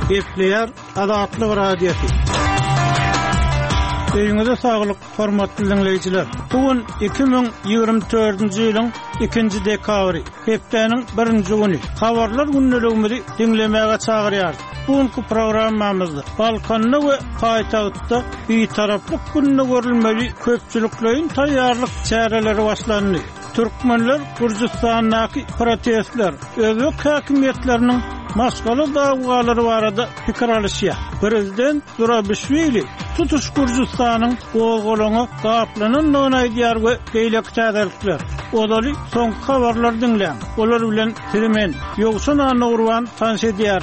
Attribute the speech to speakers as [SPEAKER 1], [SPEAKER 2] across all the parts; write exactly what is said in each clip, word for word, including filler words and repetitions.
[SPEAKER 1] Epleyer Adatlı Radyosu. Öýüňize saglyk, hormatly dinleýijiler. Bugün iki bin ýygrimi dördünji ýylyň ikinji dekabry, hepdeniň birinji güni. Habarlar günneligimizi dinlemäge çagyrýar. Bugünkü programmamyzda Balkanda we paýtagtda betaraplyk gününe görülmeli köpçüliklerin taýýarlyk çäreleri başlandy. Türkmenler Gürjistanyňky protestler, özök häkimetleriniň maskaly dawgalary barada pikir alýşýar. Prezident Zurabishvili tutuş Gürjistanyň gowgolaňy gaplanan aýdýar we beýlek çäderlikler. Olary soňky habarlar dinleň. Olar bilen Türkmen ýogşuna Nurwan tanış edýär.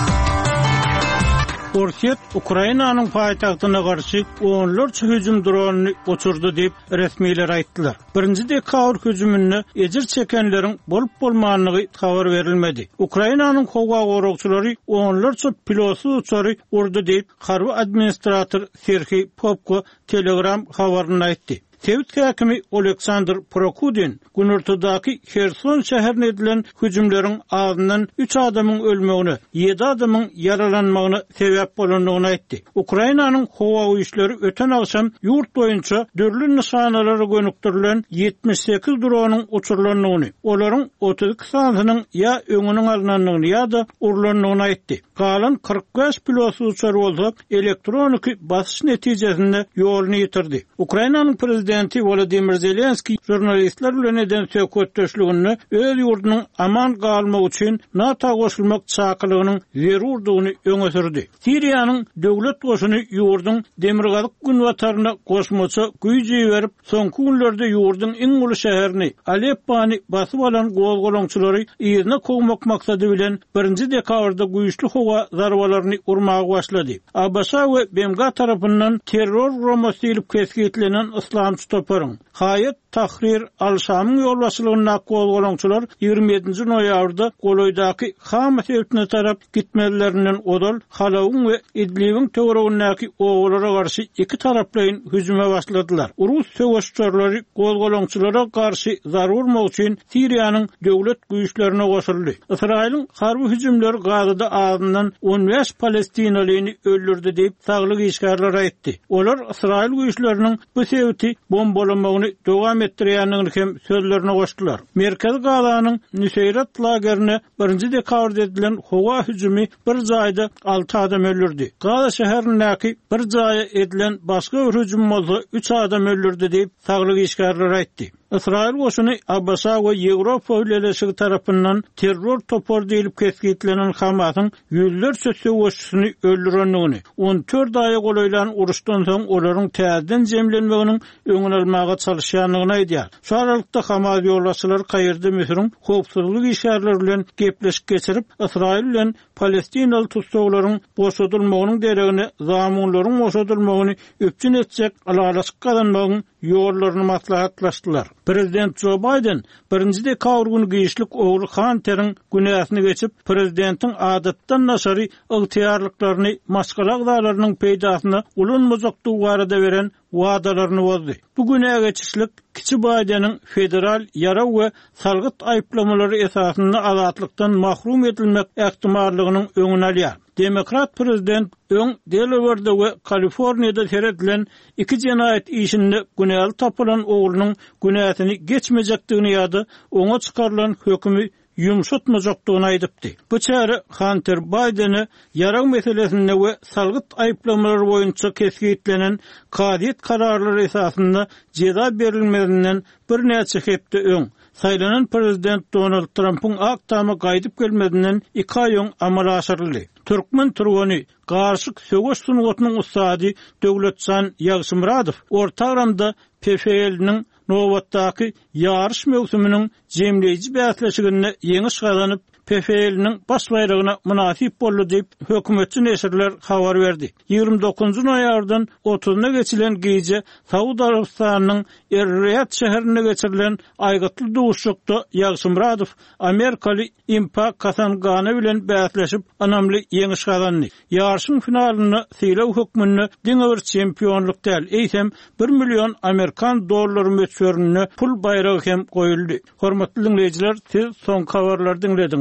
[SPEAKER 1] Orset Ukrainanyň paýtagtyna garşy onlarça hüjüm dronunu uçurdy diýip resmiler aýtdylar. Birinji dekabr hüjümüne ejir çekenleriň bolup bolmanyny habar berilmedi. Ukrainanyň howa gorugçylary onlarça pilotsy uçary urdy diýip harby administrator Serhiy Popko Telegram habaryny aýtdy. Tevit häkimi Oleksandr Prokudin Günürtüdäki Kherson şäherine edilen hüjümleriň ardından üç adamyň ölmegini, ýedi adamyň yaralanmagyna sebäp bolandygyny aýtdy. Ukrainanyň howa güýçleri öten akşam ýurt boýunça dörli nişanalara gönükdirilen ýetmiş sekiz dronyň uçurulanyny, olaryň otuz iki sanynyň ýa öňüniň alınanyny ýa-da urulanyny aýtdy. Galan kırk beş pilotsy uçar bolsa, elektroniki basyş netijesinde ýoluny ýitirdi. Ukrainanyň prezidenti Volodymyr Zelenski jurnalistler bilen eden söhbetdeşligini öz ýurdunyň aman galmagy üçin NATO goşulmak çakylygynyň zerurdygyny öňe sürdi. Siriýanyň döwlet goşuny ýurdun demirgalyk günwataryna goşmaça güýji berip, soňky günlerde ýurdun iň uly şäherini Aleppany basyp alan gowgolaňçylary ýerine kowmak maksady bilen birinji dekabrda güýçli howa zarbalaryny urmagy başlady. Abasa we B M G tarapyndan terror romasy edilip kesgitlenen İslam Toparın. Hayat Tahrir Al-Şam'ın yolbaşçylığına gowgolaňçylar ýygrimi ýedinji noýabrda Goloýdaky Hama sewtine tarap gitmelerinden odal Halawyň we Idlib'in töweregindäki owalara garşy iki taraplyň hüjüme başladylar. Urus söwüşçüleri gowgolaňçylara garşy zarur bolmak üçin Siriýanyň döwlet güýçlerine goşuldy. Israýlyň harby hüjümleri Gazada ardından on beş Palestinalyny öldürdi diýip saglyk işgärler aýtdy. Olar Israýl güýçleriniň bu sewti bombalamagyny dowam etdirýändigini hem sözlerine goşdylar. Merkez Gazanyň Nusayrat lagerine birinji dekabrda edilen howa hüjümi bir jaýda alty adam öldürdi. Gaza şäherindäki bir jaýa edilen başga bir hüjüm bolsa üç adam öldürdi diýip saglyk işgärler aýtdy. Israil goşuny Abasa we Ýewropa ýöneşigi tarapyndan terror topor diýilip kesgitlenen Hamasyň ýüzlerçe söwüşçüsini öldürendigini, on dört aýa golaýlan uruşdan soň olaryň täzeden jemlenmeginiň öňüne almaga çalışýanlygyny aýdýar. Şu aralykda Hamas ýolbaşçylary Kaýyrda Misriň howpsuzlyk işgärleri bilen gepleşip geçirip Israil bilen Palestinaly tutsaklaryň boşadylmagynyň deregini, zamanlaryň boşadylmagyny öpçün etjek alalaşyk kazanmagyň ýollaryny maslahatlaşdylar. Prezident Joe Biden birinji dekabr günü giýişlik ogly Hunter'iň günäsini geçip prezidentiň adatdan naşary ygtyýarlyklaryny maşgalak dalarynyň peýdasyna ulanmazakdygy barada beren wadalaryny bozdy. Bu günä geçişlik Kiçi Biden'in federal yara we salgyt aýplamalary esasynda azatlykdan mahrum edilmek ähtimallygynyň öňüne alýar. Demokrat prezident öň Delaware'da we Kaliforniýada seredilen iki jenaýat işinde günäli tapylan oglunyň günäsini geçmejekdigini ýa-da oňa çykarylan hökümi yumşatmajakdygyny aýdypdy. Bu çäre Hunter Biden'i yara meselesinde we salgyt aýplamalary boýunça kesgitlenen kadet kararlary esasynda jeda berilmedinden bir näçe hepde öň saýlanan prezident Donald Trump'ın aktamy gaýdyp gelmedinden iki aý öň amala aşyryldy. Türkmen turgany garşyk söwüş sunugatynyň ustady Döwletjan Ýagşymradow Orta P F L'niň Nowatdaky ýarış mewsüminiň jemleýiji bäsleşigine ýeňiş gazanyp P F L'niň baş bayragyna munasip boldy diýip hökümetçi neşirler habar berdi. ýygrimi dokuzunji noýabrdan otuzyna geçilen gece Saudi Arabistanynyň Er-Riyad şäherine geçirilen aýgatly duşukda Ýagşymradow Amerikaly Impa Kasangany bilen bäsleşip anamly ýeňiş gazandy. Ýarşyň finalyny sylaw hökmünde diňe bir çempionluk däl, eýsem bir million Amerikan dollary möçberine pul bayragy hem goýuldy. Hormatly dinleýijiler, siz soň habarlary dinlediniz.